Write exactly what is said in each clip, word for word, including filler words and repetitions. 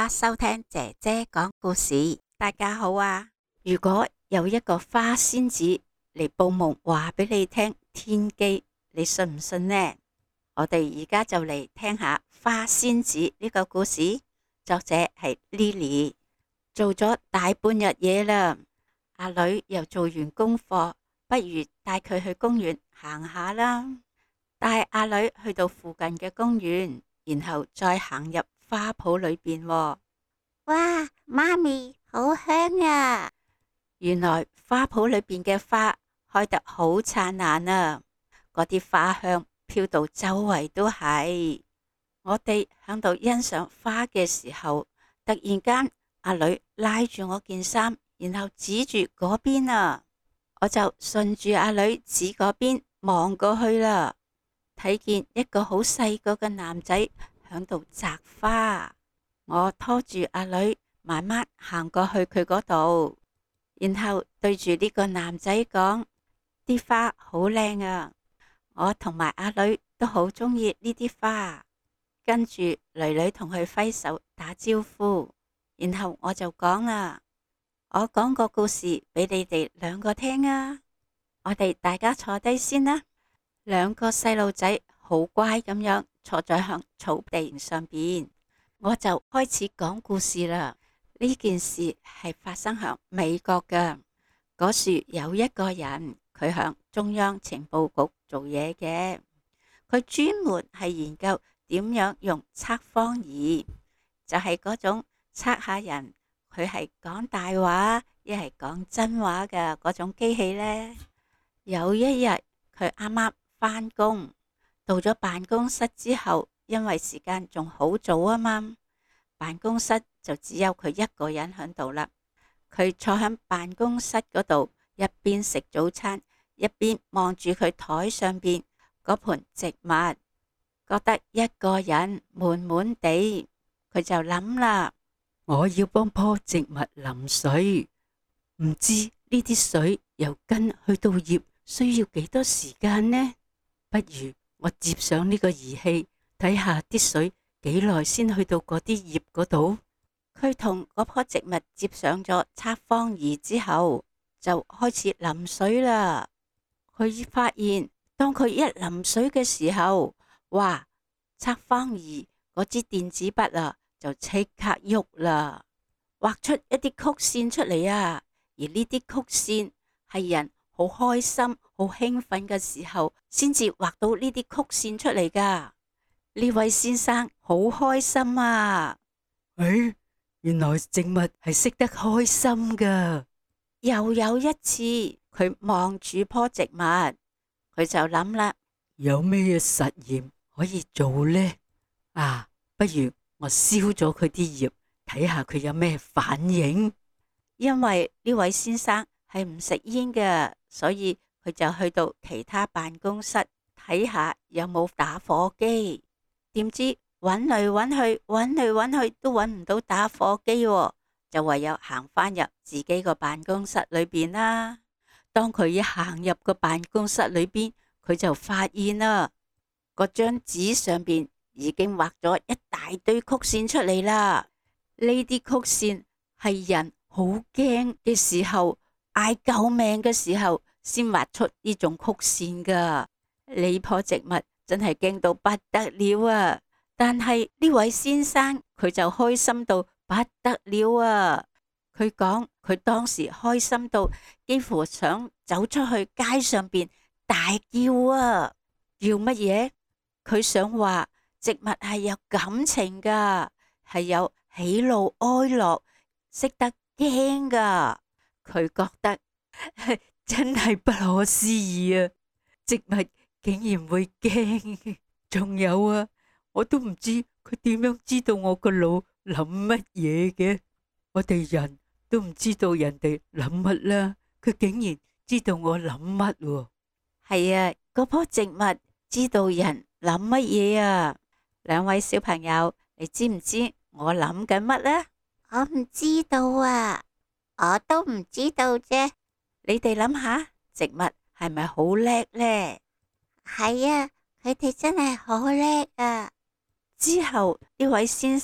家收聽姐姐講故事。大家好啊！如果有一個花仙子嚟報夢話俾你聽天機，你信唔信呢？我哋而家就嚟聽下花仙子呢個故事。作者係 Lily。做咗大半日嘢啦，阿女又做完功課，不如帶佢去公園行下啦。帶阿女去到附近嘅公園，然後再行入花圃裏邊。哇， 媽咪，好香啊！ 原來花圃裏邊嘅花開得好燦爛啊！嗰啲花香飄到周圍都係。我哋響度欣賞花嘅時候，突然間阿女拉住我件衫，然後指住嗰邊啊，我就順住阿女指嗰邊望過去啦，睇見一個好細個嘅男仔響度摘花。我拖住阿女慢慢行過去佢嗰度，然後對住呢個男仔講：啲花好靚啊！我同埋阿女都好鍾意呢啲花。跟住女女同佢揮手打招呼，然後我就講啦：我講個故事俾你哋兩個聽啊！我哋大家坐低先啦。兩個細路仔好乖咁樣坐在響草地上邊，我就開始講故事啦。呢件事係發生響美國嘅。嗰時有一個人，佢響中央情報局做嘢嘅，佢專門係研究點樣用測謊儀，就係嗰種測下人佢係講大話亦係講真話嘅嗰種機器呢。有一日佢啱啱返工，到咗辦公室之後，因為時間仲好早啊嘛，辦公室就只有佢一個人喺度啦。佢坐喺辦公室嗰度，一邊食早餐，一邊望住佢台上邊嗰盆植物，覺得一個人悶悶地，佢就諗啦：我要幫棵植物淋水，唔知呢啲水由根去到葉需要幾多時間呢？不如我接上呢個儀器，睇下啲水幾耐先去到嗰啲葉嗰度。佢同嗰棵植物接上咗測謊儀之後，就開始淋水啦。佢發現當佢一淋水嘅時候，哇！測謊儀嗰支電子筆啊，就即刻喐啦，畫出一啲曲線出嚟啊。而呢啲曲線係人好開心、好興奮嘅時候，先至畫到呢啲曲線出嚟噶。呢位先生好開心啊！誒，原來植物係識得開心噶。又有一次，佢望住棵植物，佢就諗啦：有咩實驗可以做呢？啊，不如我燒咗佢啲葉，睇下佢有咩反應。因為呢位先生係唔食煙嘅，所以佢就去到其他辦公室睇下有冇打火機。點知揾嚟揾去，揾嚟揾去都揾唔到打火機喎，就唯有行返入自己個辦公室裏邊啦。當佢一行入個辦公室裏邊，佢就發現啦，嗰張紙上邊已經畫咗一大堆曲線出嚟啦。呢啲曲線係人好驚嘅時候，嗌救命嘅時候先畫出呢種曲線噶。呢棵植物真係驚到不得了啊！但係呢位先生佢就開心到不得了啊！佢講佢當時開心到幾乎想走出去街上邊大叫啊！叫乜嘢？佢想話植物係有感情噶，係有喜怒哀樂，識得驚噶。佢覺得真係不可思議啊！植物竟然會驚，仲有啊，我都唔知佢點樣知道我個腦諗乜嘢嘅。我哋人都唔知道人哋諗乜啦，佢竟然知道我諗乜喎。係啊，嗰棵植物知道人諗乜嘢啊？兩位小朋友，你知唔知我諗緊乜呢？ 我唔知道啊，我都唔知道啫。 你哋諗下，植物係咪好叻呢？ 係啊，佢哋真係好叻啊！ 之後呢位先生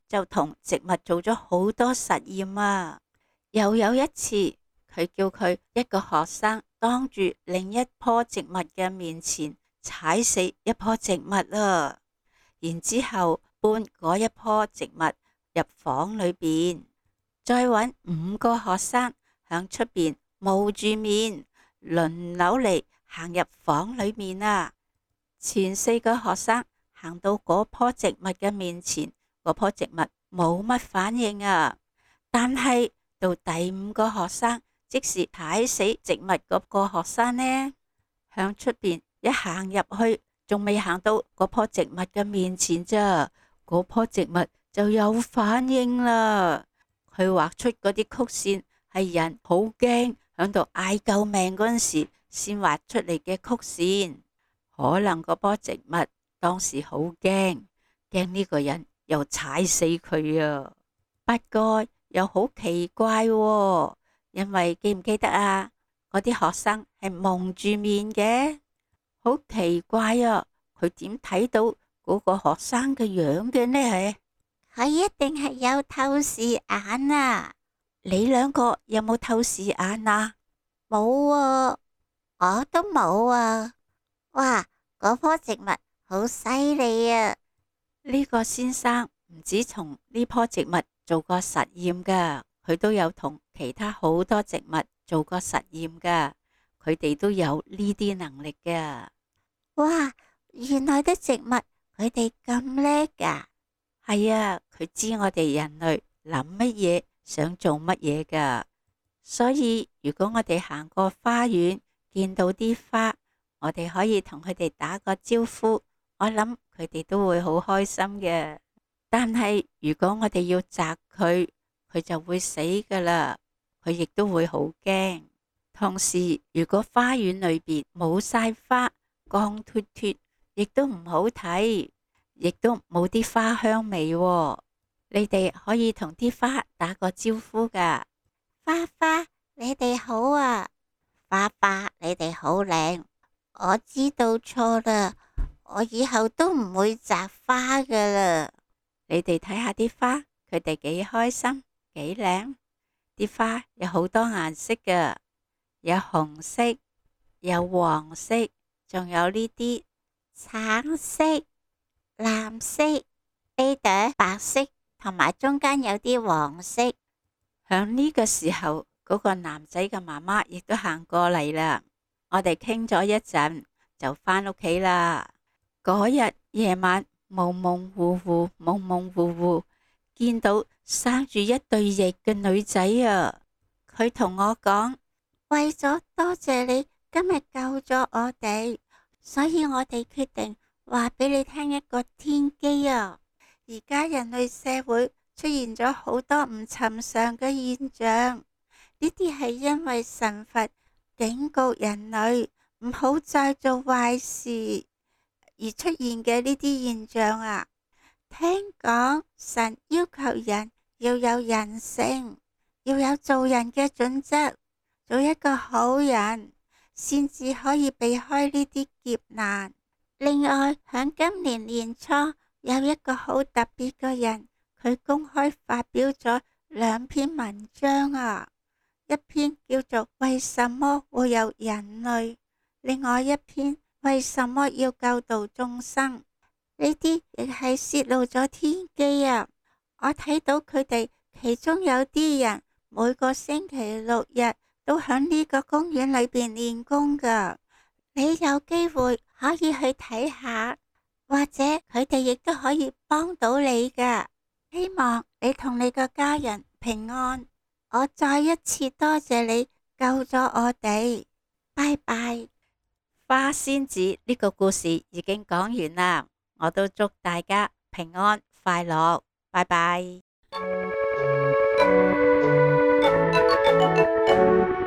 就同植物做咗好多實驗啊。又有一次，佢叫佢一個學生當住另一棵植物嘅面前踩死一棵植物啊，然之後搬嗰一棵植物入房裏邊，再搵五個學生響出邊冒住面輪流嚟行入房裏面啊。前四個學生行到嗰棵植物嘅面前，嗰棵植物冇乜反應啊。但係到第五個學生，即是踩死植物嗰個學生呢，向出邊一行入去，仲未行到嗰棵植物嘅面前咋，嗰棵植物就有反應啦。佢畫出嗰啲曲線係人好驚響度嗌救命嗰陣時先畫出嚟嘅曲線。可能嗰棵植物當時好驚，驚呢個人又踩死佢啊。不過又好奇怪喎，因為記唔記得啊？嗰啲學生係蒙住面嘅，好奇怪啊！佢點睇到嗰個學生嘅樣嘅呢？係佢一定係有透視眼啊！ 你兩個有冇透視眼啊？ 冇啊，我都冇啊。哇，嗰棵植物好犀利啊！ 呢個先生唔止從呢棵植物做過實驗噶，佢都有同其他好多植物做過實驗噶，佢哋都有呢啲能力噶。 哇，原來啲植物佢哋咁叻噶。 係啊，佢知我哋人類諗乜嘢，想做乜嘢噶。所以如果我哋行過花園，見到啲花，我哋可以同佢哋打個招呼，我諗佢哋都會好開心嘅。但係如果我哋要摘佢，佢就會死噶啦，佢亦都會好驚。同時，如果花園裏邊冇晒花，光脫脫，亦都唔好睇，亦都冇啲花香味喎。你哋可以同啲花打個招呼噶。 花花，你哋好啊！花花，你哋好靚。我知道錯啦，我以後都唔會摘花噶啦。 你哋睇下啲花，佢哋幾開心，幾靚。啲花有好多顏色噶，有紅色，有黃色，仲有呢啲橙色、藍色、呢朵白色，同埋中間有啲黃色。 響呢個時候，嗰個男仔嘅媽媽亦都行過嚟啦。我哋傾咗一陣，就返屋企啦。嗰日夜晚蒙蒙糊糊，蒙蒙糊糊，見到生住一對翼嘅女仔啊！佢同我講： 為咗多謝你今日救咗我哋，所以我哋決定話俾你聽一個天機啊！而家人類社會出現咗好多唔尋常嘅現象，呢啲係因為神佛警告人類唔好再做壞事而出現嘅呢啲現象啊！聽講神要求人要有人性，要有做人嘅準則，做一個好人，先至可以避開呢啲劫難。另外，響今年年初有一個好特別嘅人，佢公開發表咗兩篇文章啊。一篇叫做為什麼會有人類，另外一篇為什麼要救度眾生。呢啲亦係泄露咗天機啊！我睇到佢哋其中有啲人每個星期六日都響呢個公園裏邊練功噶，你有機會可以去睇下，或者佢哋亦都可以幫到你噶。希望你同你個家人平安。我再一次多謝你救咗我哋，拜拜。 花仙子呢個故事已經講完啦，我都祝大家平安快樂，拜拜。